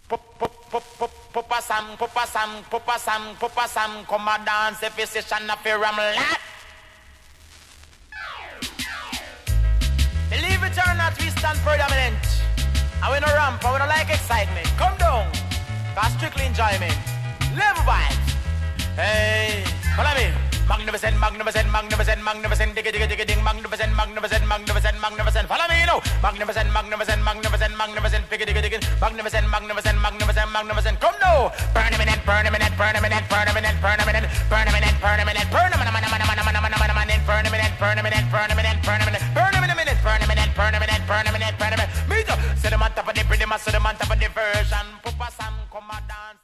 Papa Sam, come a dance if you session of your lat. Believe it or not, we stand predominant. And we no ramp, and we no like excitement. Come down, cause strictly enjoyment. Live vibes. Hey, follow me. Magnificent, magnificent, magnificent, magnificent, digga digga digga ding, magnificent, magnificent, magnificent, magnificent. Follow me, you know. Magnificent, magnificent, magnificent, magnificent, digga digga digga, magnificent, magnificent, magnificent, magnificent. Come now. Burn a minute, burn a minute, burn a minute, burn a minute, burn a minute, burn a minute, burn a minute, burn a minute, burn a minute, burn a minute, burn a minute, burn a minute, burn a minute, burn a minute, burn a minute, burn a minute, burn a minute, burn a minute. Me too. Sit them on top of the pretty much, sit them on top of the version. Papa Sam, come and dance.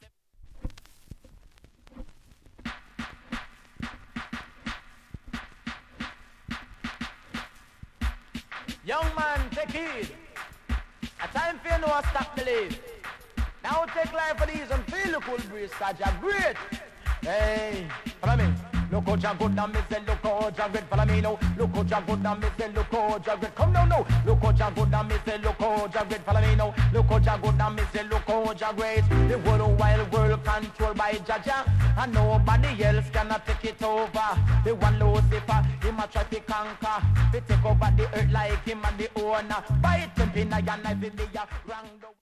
Young man, take heed. A time for you know stop believe. Now take life for these and feel the cool breeze, cause you're great. Hey, follow me. Look how you're good and me say look how you're great. Follow me now. Look how you're good and me say look how you're great. Come down now. Look how you're good and me say look how you're great. Follow me now. Look how you're good and me say look how you're great. The world wild world controlled by Jaja, and nobody else cannot take it over. The one Lucifer, him a try to conquer. They take over the earth like him and the owner. By it, pimping, I and I be wrong.